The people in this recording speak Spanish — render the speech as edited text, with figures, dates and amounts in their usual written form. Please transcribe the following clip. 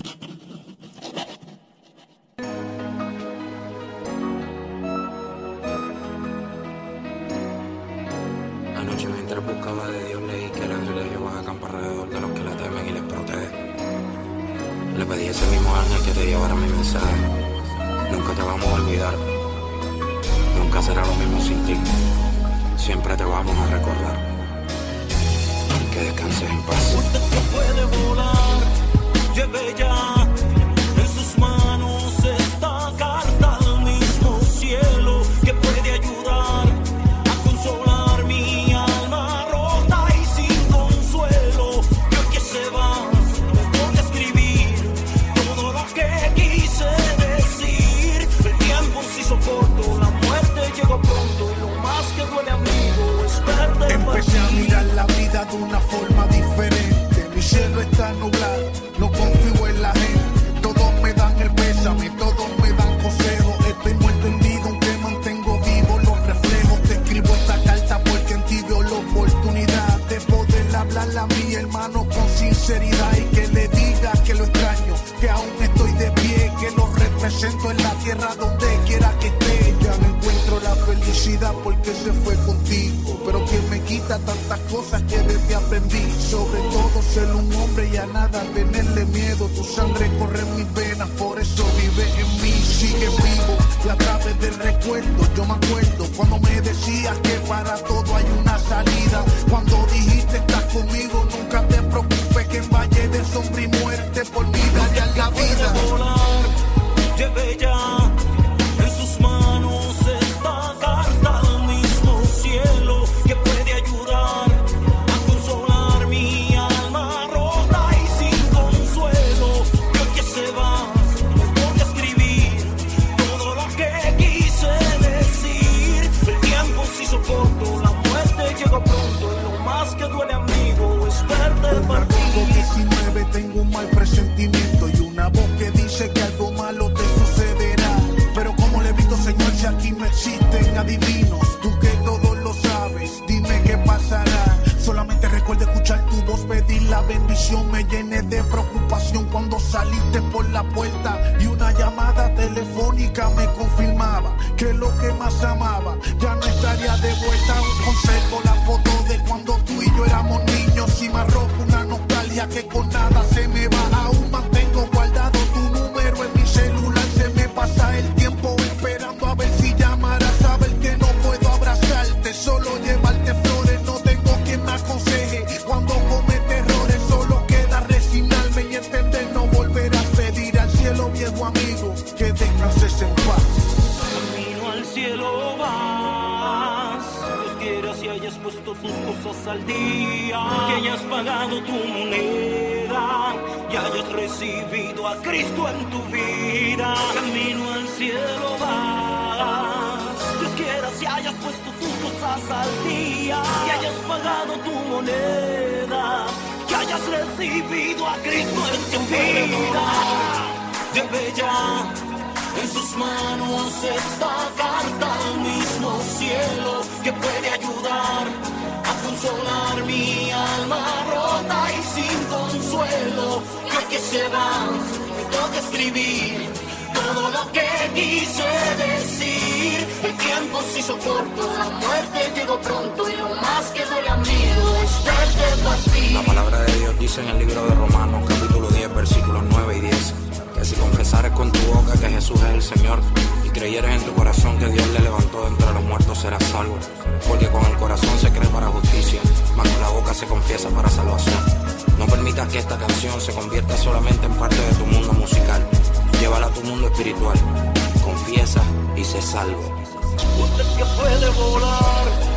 Anoche mientras buscaba de Dios leí que el ángel de Jehová acampa alrededor de los que le temen y les protege. Le pedí a ese mismo ángel que te llevara mi mensaje. Nunca te vamos a olvidar, nunca será lo mismo sin ti. Siempre te vamos a recordar. Que descanses en paz. Usted que puede volar, lleve ya en sus manos esta carta al mismo cielo que puede ayudar a consolar mi alma rota y sin consuelo. Y hoy que se va, me toca escribir todo lo que quise decir. El tiempo sí soporto, la muerte llegó pronto y lo más que duele, amigo, es perder. Empecé a mirar la vida de una forma diferente. Mi cielo está nublado, no confío en la gente. Todos me dan el pésame, todos me dan consejos. Estoy muy entendido aunque mantengo vivos los reflejos. Te escribo esta carta porque en ti veo la oportunidad de poder hablarle a mi hermano con sinceridad y que le diga que lo extraño, que aún estoy de pie, que lo represento en la tierra donde quiera que esté. Ya no encuentro la felicidad porque se fue contigo, pero que me quita tantas cosas que de ti aprendí. Sobre todo ser un hombre y a nada tenerle miedo. Tu sangre corre en mis venas, por eso vive en mí, sigue vivo. Y a través del recuerdo yo me acuerdo cuando me decías que para todo hay una salida. Cuando dijiste estás conmigo, nunca te preocupes que en valle de sombra y muerte por mí daría la vida. Lleve ya en sus manos esta carta al mismo cielo que puede ayudar a consolar mi alma rota y sin consuelo. Y hoy que se va, me toca escribir todo lo que quise decir. El tiempo sí soporto, la muerte llegó pronto y lo más que duele, amigo, es verte partir. 19 tengo un mal presentimiento y una voz que dice que algo malo te sucederá. Pero como le evito, Señor, si aquí no existen adivinos, tú que todo lo sabes, dime qué pasará. Solamente recuerdo escuchar tu voz, pedir la bendición. Me llené de preocupación cuando saliste por la puerta y una llamada telefónica me confirmaba que lo que más amaba ya no estaría de vuelta. Aún conservo la foto de cuando tú y yo éramos niños y me arrojo una nostalgia que con nada se me va. Aún mantengo guardado tu número en mi celular. Se me pasa el tiempo esperando a ver si llamarás. Saber que no puedo abrazarte, solo llevarte flores. No tengo quien me aconseje cuando comete errores. Solo queda resignarme y entender, no volver a pedir al cielo, viejo amigo, que descanses en paz. Camino al cielo vas, Dios quiera si hayas puesto tus cosas al día, que hayas pagado tu moneda y hayas recibido a Cristo en tu vida. Camino al cielo vas, Dios quiera si hayas puesto tus cosas al día, que hayas pagado tu moneda, que hayas recibido a Cristo en tu vida. Lleve ya en sus manos esta carta al mismo cielo que puede ayudar a consolar mi alma rota y sin consuelo. Y hoy que se va, me toca escribir todo lo que quise decir. El tiempo sí soporto, la muerte llegó pronto y lo más que duele, amigo, es verte partir. La palabra de Dios dice en el libro de Romanos, capítulo 10, versículos 9 y 10, que si confesares con tu boca que Jesús es el Señor y creyeres en tu corazón que Dios le levantó de entre los muertos, serás salvo. Porque con el corazón se cree para justicia, mas con la boca se confiesa para salvación. No permitas que esta canción se convierta solamente en parte de tu mundo musical. Llévala a tu mundo espiritual. Confiesa y sé salvo. Usted que puede volar,